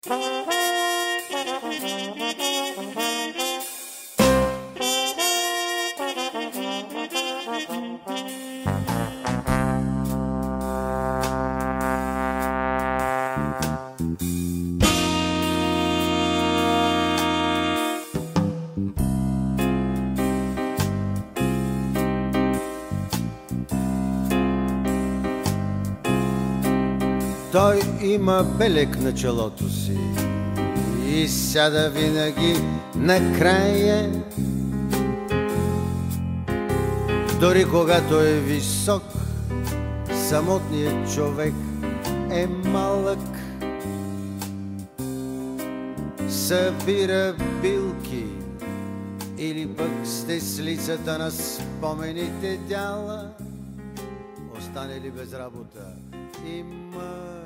Той има белег на челото си и сяда винаги накрая. Дори когато е висок, самотният човек е малък. Събира билки или пък с теслицата на спомените дяла, останали без работа и мък.